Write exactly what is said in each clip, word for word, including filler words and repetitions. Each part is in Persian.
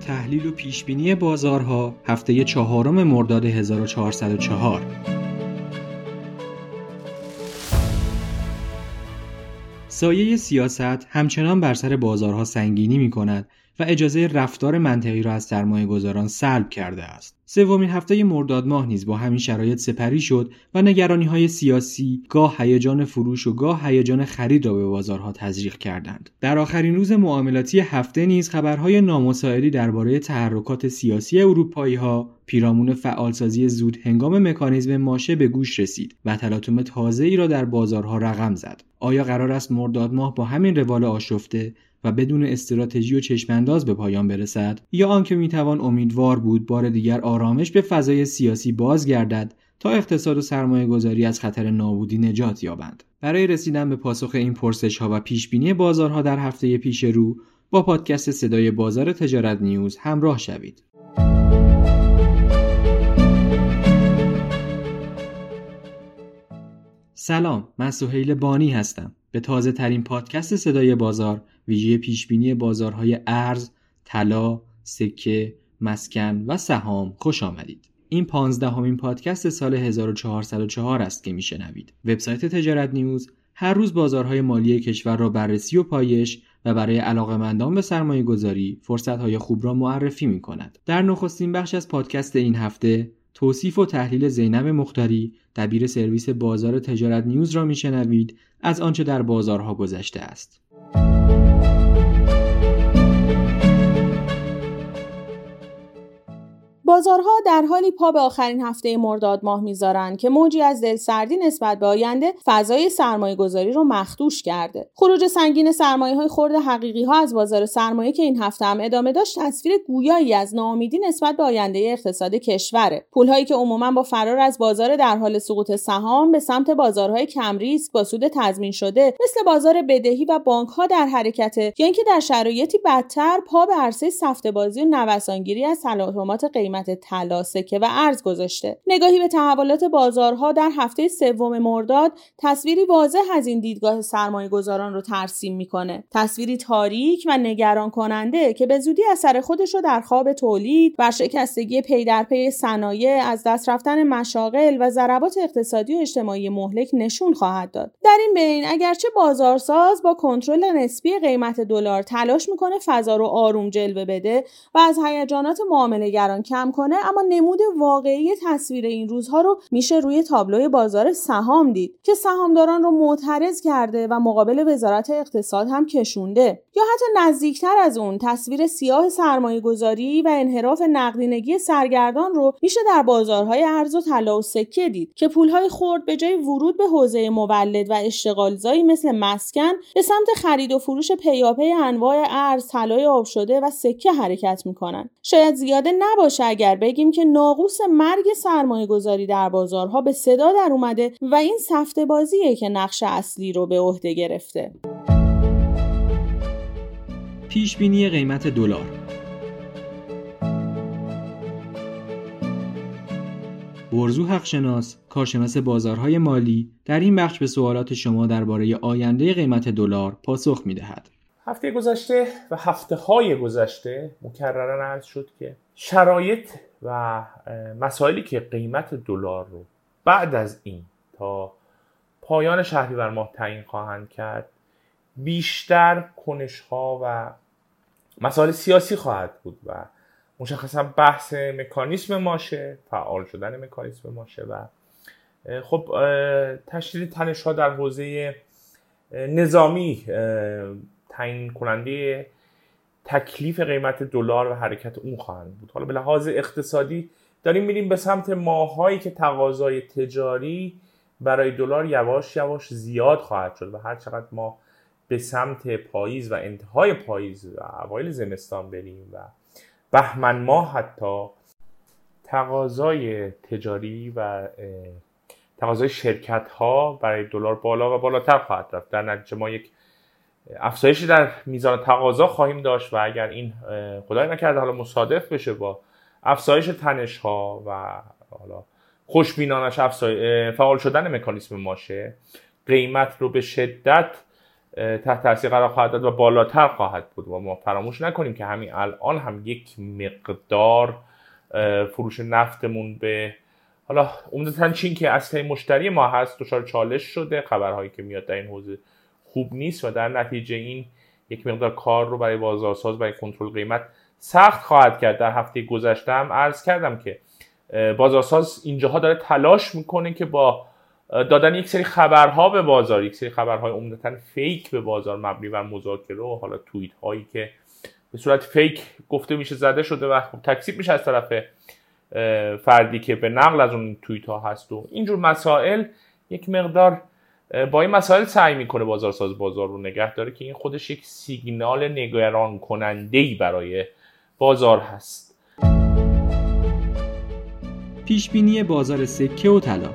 تحلیل و پیشبینی بازارها هفته چهارم مرداد هزار و چهارصد و چهار. سایه سیاست همچنان بر سر بازارها سنگینی می‌کند و اجازه رفتار منطقی را از سرمایه‌گذاران سلب کرده است. سومین هفته مرداد ماه نیز با همین شرایط سپری شد و نگرانی‌های سیاسی گاه هیجان فروش و گاه هیجان خرید را به بازارها تزریق کردند. در آخرین روز معاملاتی هفته نیز خبرهای نامساعدی درباره تحرکات سیاسی اروپایی‌ها پیرامون فعالسازی زود هنگام مکانیزم ماشه به گوش رسید و تلاطم تازه‌ای را در بازارها رقم زد. آیا قرار است مرداد ماه با همین روال آشفته و بدون استراتژی و چشمانداز به پایان برسد، یا آنکه میتوان امیدوار بود بار دیگر آرامش به فضای سیاسی بازگردد تا اقتصاد و سرمایه گذاری از خطر نابودی نجات یابند؟ برای رسیدن به پاسخ این پرسش ها و پیش بینی بازارها در هفته پیش رو با پادکست صدای بازار تجارت نیوز همراه شوید. سلام، من سهیل بانی هستم. به تازه ترین پادکست صدای بازار ویژه پیشبینی بازارهای ارز، طلا، سکه، مسکن و سهام خوش آمدید. این پانزدهمین پادکست سال هزار و چهارصد و چهار است که میشنوید. وبسایت تجارت نیوز هر روز بازارهای مالی کشور را بررسی و پایش و برای علاقه‌مندان به سرمایه گذاری فرصت‌های خوب را معرفی می‌کند. در نخستین بخش از پادکست این هفته توصیف و تحلیل زینب مختاری، دبیر سرویس بازار تجارت نیوز را میشنوید از آنچه در بازارها گذشته است. بازارها در حالی پا به آخرین هفته مرداد ماه میذارن که موجی از دلسردی نسبت به آینده فضای سرمایه گذاری رو مخدوش کرده. خروج سنگین سرمایه های خرد حقیقی ها از بازار سرمایه که این هفته هم ادامه داشت تصویر گویایی از ناامیدی نسبت به آینده اقتصاد کشوره. پولهایی که عموما با فرار از بازار در حال سقوط سهام به سمت بازارهای کم ریسک با سود تضمین شده مثل بازار بدهی و بانک ها در حرکته، یا اینکه در شرایطی بدتر پا به عرصه سفته بازی و نوسانگیری از تلاطمات قیمت طلا، سکه و ارز گذاشته. نگاهی به تحولات بازارها در هفته سوم مرداد تصویری واضح از این دیدگاه سرمایه‌گذاران رو ترسیم میکنه. تصویری تاریک و نگران کننده که به زودی اثر خودش رو در خواب تولید، ورشکستگی پی در پی صنایع، از دست رفتن مشاغل و ضربات اقتصادی و اجتماعی مهلک نشون خواهد داد. در این بین اگرچه بازارساز با کنترل نسبی قیمت دلار تلاش میکنه فضا رو آروم جلوه بده و از هیجانات معامله‌گران کم کنه، اما نمود واقعی تصویر این روزها رو میشه روی تابلوی بازار سهام دید که سهامداران رو معترض کرده و مقابل وزارت اقتصاد هم کشونده. یا حتی نزدیکتر از اون تصویر سیاه سرمایه گذاری و انحراف نقدینگی سرگردان رو میشه در بازارهای ارز و طلا و سکه دید که پولهای خرد به جای ورود به حوزه مولد و اشتغالزایی مثل مسکن به سمت خرید و فروش پیاپی انواع ارز، طلای آب شده و سکه حرکت میکنن. شاید زیاده نباشه اگر بگیم که ناقوس مرگ سرمایه گذاری در بازارها به صدا در اومده و این سفته بازیه که نقش اصلی رو به عهده گرفته. پیش بینی قیمت دلار. ورزو حقشناس، کارشناس بازارهای مالی، در این بخش به سوالات شما درباره آینده قیمت دلار پاسخ می‌دهد. هفته گذشته و هفته‌های گذشته مکرراً عرض شد که شرایط و مسائلی که قیمت دلار رو بعد از این تا پایان شهریور ماه تعیین خواهند کرد بیشتر کنش‌ها و مسائل سیاسی خواهد بود و مشخصا بحث مکانیسم ماشه، فعال شدن مکانیسم ماشه و خب تشدید تنش‌ها در حوزه نظامی تعیین کننده تکلیف قیمت دلار و حرکت اون خواهند بود. حالا به لحاظ اقتصادی داریم میریم به سمت ماهایی که تقاضای تجاری برای دلار یواش یواش زیاد خواهد شد و هر چقدر ما به سمت پاییز و انتهای پاییز و اوایل زمستان بریم و بهمن ماه حتی تقاضای تجاری و تقاضای شرکت ها برای دلار بالا و بالاتر خواهد رفت. در نتیجه ما یک افزایشی در میزان تقاضا خواهیم داشت و اگر این خدای نکرده حالا مصادف بشه با افزایش تنش ها و حالا خوشبینانش افزایش فعال شدن مکانیسم ماشه، قیمت رو به شدت تحت تاثیر قرار خواهد داد و بالاتر خواهد بود و ما فراموش نکنیم که همین الان هم یک مقدار فروش نفتمون به حالا عمدتاً چین که اصلی مشتری ما هست دچار چالش شده. خبرهایی که میاد در این حوزه خوب نیست و در نتیجه این یک مقدار کار رو برای بازارساز برای کنترل قیمت سخت خواهد کرد. در هفته گذشته هم عرض کردم که بازارساز اینجاها داره تلاش میکنه که با دادن یک سری خبرها به بازار، یک سری خبرهای عمدتاً فیک به بازار مبنی بر مذاکره و حالا توییت هایی که به صورت فیک گفته میشه زده شده و خب تکذیب میشه از طرف فردی که به نقل از اون توییت ها هست و اینجور مسائل، یک مقدار با این مسائل سعی میکنه بازارساز بازار رو نگه داره که این خودش یک سیگنال نگران کننده‌ای برای بازار هست. پیشبینی بازار سکه و طلا.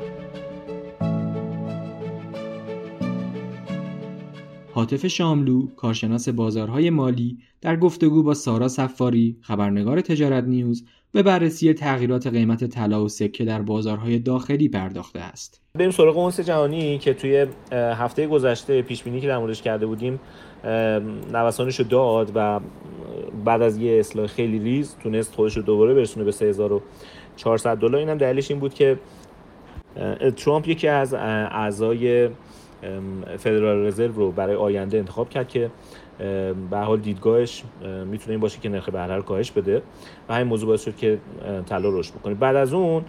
هاتف شاملو، کارشناس بازارهای مالی، در گفتگو با سارا صفاری، خبرنگار تجارت نیوز، به بررسی تغییرات قیمت طلا و سکه در بازارهای داخلی پرداخته است. بریم سراغ اونس جهانی که توی هفته گذشته پیشبینی که در موردش کرده بودیم نوسانش رو داد و بعد از یه اصلاح خیلی ریز تونست خودش رو دوباره برسونه به سه هزار و چهارصد دلار. اینم دلیلش این بود که ترامپ یکی از اعضای فدرال رزرو رو برای آینده انتخاب کرد که به حال دیدگاهش میتونه این باشه که نرخ بهره رو کاهش بده و همین موضوع باعث شد که طلا رشد بکنه. بعد از اون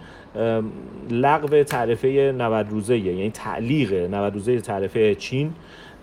لغو تعرفه نود روزه، یعنی تعلیق نود روزه تعرفه چین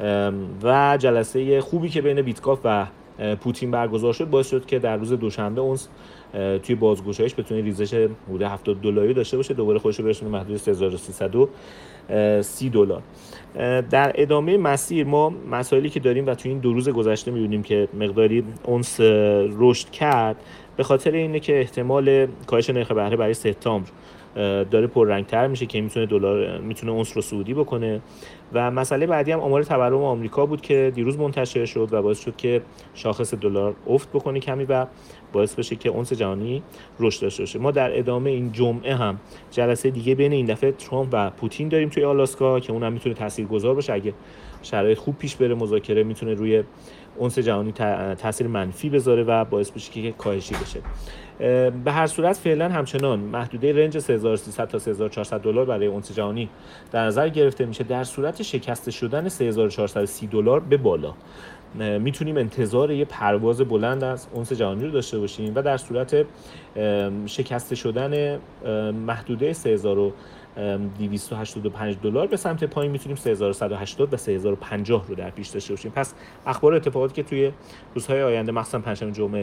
و جلسه خوبی که بین بیتکاف و پوتین برگزار شد باعث شد که در روز دوشنبه اونس توی بازگشایش بتونه ریزش حدود هفتاد دلاری داشته باشه، دوباره خودش رو برسونه محدود سه هزار و سیصد و سی دلار. در ادامه مسیر ما مسائلی که داریم و توی این دو روز گذشته می‌بینیم که مقداری اونس رشد کرد به خاطر اینه که احتمال کاهش نرخ بهره برای سپتامبر داره پررنگ‌تر میشه که میتونه دلار میتونه اونس رو صعودی بکنه. و مسئله بعدی هم آمار تورم آمریکا بود که دیروز منتشر شد و باعث شد که شاخص دلار افت بکنه کمی و باعث بشه که اونس جهانی رشد داشته باشه. ما در ادامه این جمعه هم جلسه دیگه بین این دفعه ترامپ و پوتین داریم توی آلاسکا که اونم میتونه تاثیرگذار باشه. اگه شرایط خوب پیش بره مذاکره میتونه روی اونس جهانی تاثیر منفی بذاره و باعث بشه که کاهشی بشه. به هر صورت فعلا همچنان محدوده رنج سه هزار و سیصد تا سه هزار و چهارصد دلار برای اونس جهانی در نظر گرفته میشه. در صورت شکست شدن سه هزار و چهارصد و سی دلار به بالا میتونیم انتظار یه پرواز بلند از اونس جهانی رو داشته باشیم و در صورت شکست شدن محدوده سه هزار و دویست و هشتاد و پنج دلار به سمت پایین میتونیم سه هزار و صد و هشتاد و سه هزار و پنجاه رو در پیش داشته باشیم. پس اخبار اتفاقاتی که توی روزهای آینده مخصوصا پنجشنبه جمعه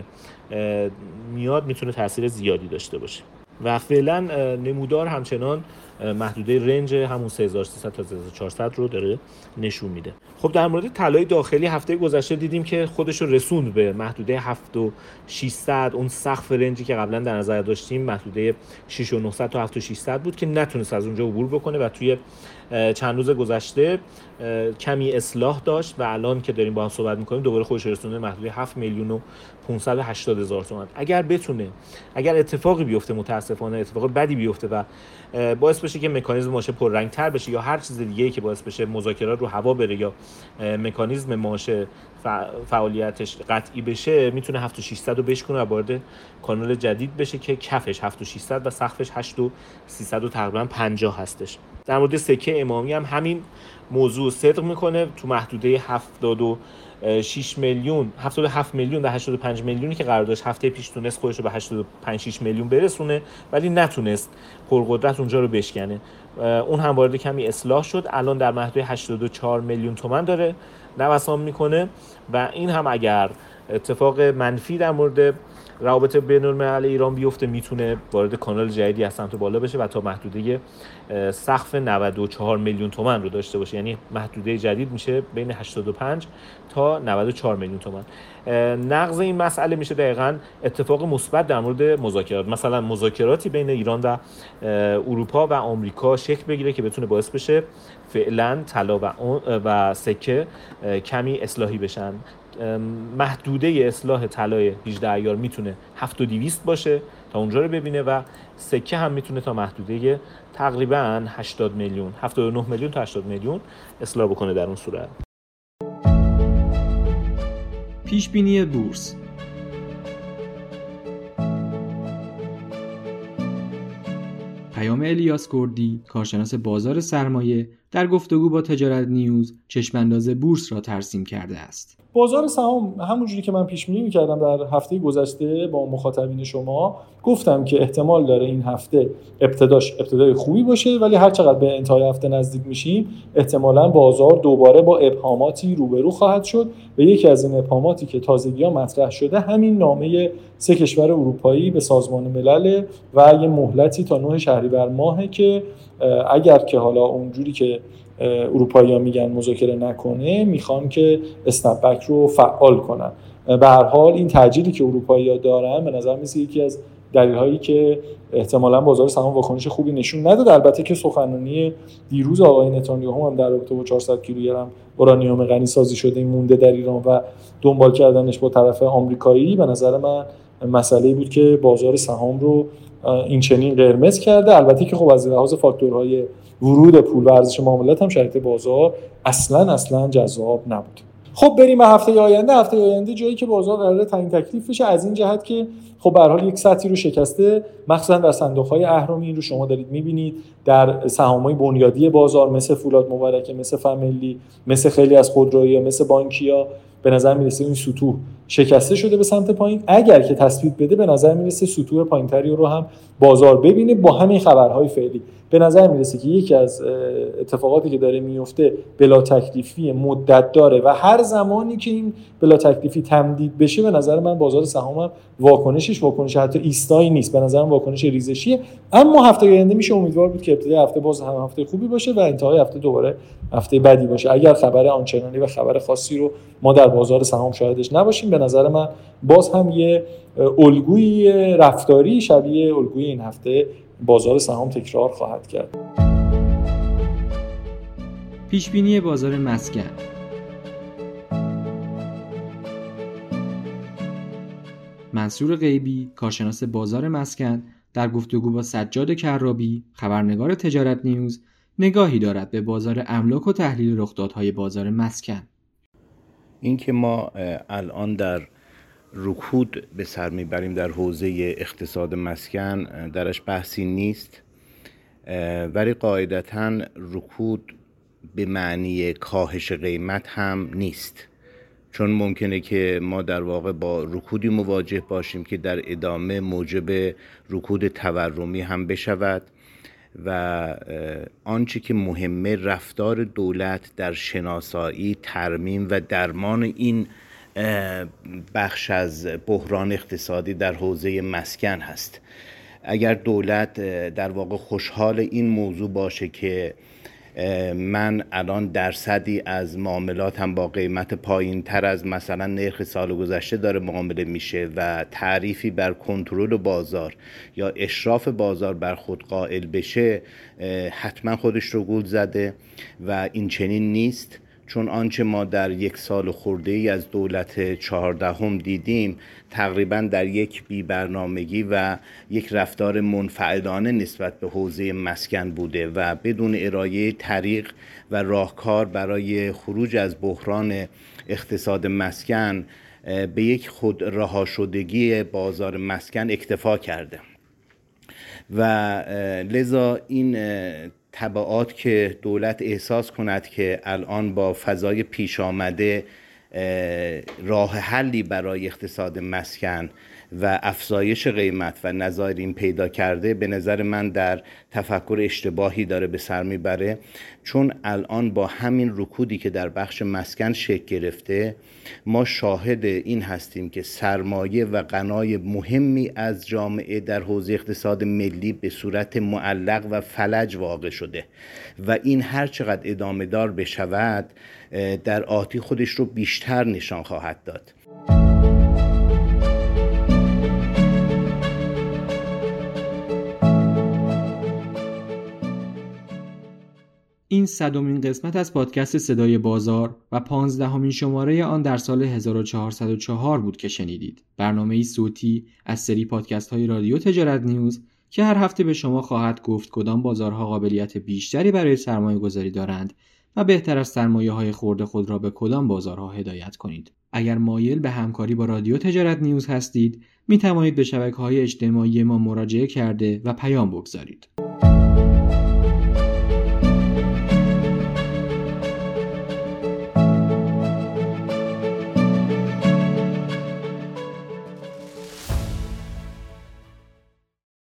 میاد میتونه تاثیر زیادی داشته باشه و فعلا نمودار همچنان محدوده رنج همون سه هزار و سیصد تا سه هزار و چهارصد رو داره نشون میده. خب در مورد طلای داخلی هفته گذشته دیدیم که خودش رو رسوند به محدوده هفت هزار و ششصد، اون سقف رنجی که قبلا در نظر داشتیم محدوده شش هزار و نهصد تا هفت هزار و ششصد بود که نتونست از اونجا عبور بکنه و توی چند روز گذشته کمی اصلاح داشت و الان که داریم با هم صحبت میکنیم دوباره خودش رسونده محدوده هفت میلیون و پانصد و هشتاد هزار تومان. اگر بتونه اگر اتفاقی بیفته، متاسفانه اتفاق بدی بیفته و باعث بشه که مکانیزم ماشه پررنگ‌تر بشه یا هر چیز دیگه‌ای که باعث بشه مذاکرات رو هوا بره یا مکانیزم ماشه فعالیتش قطعی بشه، میتونه هفت هزار و ششصد رو بشکنه و وارد کانال جدید بشه که کفش هفت هزار و ششصد و سقفش هشت هزار و سیصد و تقریبا پنجاه هستش. در مورد سکه امامی هم همین موضوع صدق میکنه، تو محدوده هفتاد و شش میلیون هفتاد و هفت میلیون و هشتاد و پنج میلیونی که قرار داشت هفته پیش تونست خودش رو به هشتاد و پنج شش میلیون برسونه ولی نتونست پرقدرت اونجا رو بشکنه. اون هم وارد کمی اصلاح شد، الان در محدوده هشتاد و چهار میلیون تومان داره نوسان میکنه و این هم اگر اتفاق منفی در مورد روابط بین‌المللی ایران بیفته میتونه وارد کانال جدیدی از سمت بالا بشه و تا محدوده سقف نود و چهار میلیون تومان رو داشته باشه، یعنی محدوده جدید میشه بین هشتاد و پنج تا نود و چهار میلیون تومان. نقض این مسئله میشه دقیقاً اتفاق مثبت در مورد مذاکرات، مثلا مذاکراتی بین ایران و اروپا و آمریکا شکل بگیره که بتونه باعث بشه فعلا طلا و و سکه کمی اصلاحی بشن. محدوده اصلاح طلای هجده ایار میتونه هفت هزار و دویست باشه تا اونجا رو ببینه و سکه هم میتونه تا محدوده تقریبا هشتاد میلیون هفتاد و نه میلیون تا هشتاد میلیون اصلاح بکنه در اون صورت. پیشبینی بورس. پیام الیاس کردی، کارشناس بازار سرمایه، در گفتگو با تجارت نیوز چشمانداز بورس را ترسیم کرده است. بازار سهام همونجوری که من پیش بینی می‌کردم در هفته گذشته با مخاطبین شما گفتم که احتمال داره این هفته ابتداش ابتدای خوبی باشه، ولی هر چقدر به انتهای هفته نزدیک میشیم احتمالاً بازار دوباره با ابهاماتی روبرو خواهد شد و یکی از این ابهاماتی که تازگی‌ها مطرح شده همین نامه سه کشور اروپایی به سازمان ملل و یه مهلتی تا نه شهریور ماهه که اگر که حالا اونجوری که اروپایی‌ها میگن مذاکره نکنه، میخوان که اسنپ بک رو فعال کنن. به هر حال این تعجیلی که اروپایی‌ها دارن به نظر میاد یکی از دلایلی که احتمالاً بازار سهام واکنش خوبی نشون نداد. البته که سخنرانی دیروز آقای نتانیاهو هم در رابطه با چهارصد کیلوگرم اورانیوم غنی سازی شده مونده در ایران و دنبال کردنش با طرف آمریکایی، به نظر من مسئله‌ای بود که بازار سهام رو این چنین قرمز کرده. البته که خب از لحاظ فاکتورهای ورود پول و ارزش معاملات هم شرایط بازار اصلاً اصلاً جذاب نبود. خب بریم به هفته آینده. هفته آینده جایی که بازار قراره تعیین تکلیف بشه، از این جهت که خب به هر حال یک سطحی رو شکسته، مخصوصا در صندوق‌های اهرامی. این رو شما دارید می‌بینید در سهام‌های بنیادی بازار مثل فولاد مبارکه، مثل فامیلی، مثل خیلی از خودروئی‌ها، مثل بانکیا، به نظر میرسه این سطوح شکسته شده به سمت پایین. اگر که تثبیت بده به نظر میرسه سطوح پایینتری رو هم بازار ببینه. با همین خبرهای فعلی به نظر میرسه که یکی از اتفاقاتی که داره میفته بلا تکلیفی مدت داره و هر زمانی که این بلا تکلیفی تمدید بشه به نظر من بازار سهام هم واکنشش واکنش حتی ایستایی نیست، به نظر من واکنش ریزشیه. اما هفته آینده میشه امیدوار بود که ابتدای هفته باز هم هفته خوبی باشه و انتهای هفته دوباره هفته بدی باشه. اگر خبر آنچنانی و خبر خاصی رو ما در بازار سهام شاهدش نباشیم، به نظر من باز هم یه الگوی رفتاری شبیه الگوی این هفته بازار سهام تکرار خواهد کرد. پیشبینی بازار مسکن. منصور غیبی، کارشناس بازار مسکن، در گفتگو با سجاد کرابی، خبرنگار تجارت نیوز، نگاهی دارد به بازار املاک و تحلیل رخدادهای بازار مسکن. این که ما الان در رکود به سر میبریم در حوزه اقتصاد مسکن درش بحثی نیست، ولی قاعدتاً رکود به معنی کاهش قیمت هم نیست، چون ممکنه که ما در واقع با رکودی مواجه باشیم که در ادامه موجب رکود تورمی هم بشود و آنچه که مهمه رفتار دولت در شناسایی، ترمیم و درمان این بخش از بحران اقتصادی در حوزه مسکن هست. اگر دولت در واقع خوشحال این موضوع باشه که من الان درصدی از معاملاتم با قیمت پایین تر از مثلا نرخ سال گذشته داره معامله میشه و تعریفی بر کنترل بازار یا اشراف بازار بر خود قائل بشه، حتما خودش رو گول زده و این چنین نیست. چون آنچه ما در یک سال خورده ای از دولت چهاردهم دیدیم تقریبا در یک بی برنامگی و یک رفتار منفعلانه نسبت به حوزه مسکن بوده و بدون ارائه طریق و راهکار برای خروج از بحران اقتصاد مسکن به یک خود رها شدگی بازار مسکن اکتفا کرده و لذا این تبعات که دولت احساس کند که الان با فضای پیش آمده راه حلی برای اقتصاد مسکن و افزایش قیمت و نظایر این پیدا کرده، به نظر من در تفکر اشتباهی داره به سر میبره، چون الان با همین رکودی که در بخش مسکن شکل گرفته ما شاهد این هستیم که سرمایه و غنای مهمی از جامعه در حوزه اقتصاد ملی به صورت معلق و فلج واقع شده و این هر چقدر ادامه دار بشود در آتی خودش رو بیشتر نشان خواهد داد. این صدمین قسمت از پادکست صدای بازار و پانزدهمین شماره آن در سال هزار و چهارصد و چهار بود که شنیدید. برنامه‌ای صوتی از سری پادکست های رادیو تجارت نیوز که هر هفته به شما خواهد گفت کدام بازارها قابلیت بیشتری برای سرمایه گذاری دارند و بهتر از سرمایه های خرد خود را به کدام بازارها هدایت کنید. اگر مایل به همکاری با رادیو تجارت نیوز هستید، می توانید به شبکه‌های اجتماعی ما مراجعه کرده و پیام بگذارید.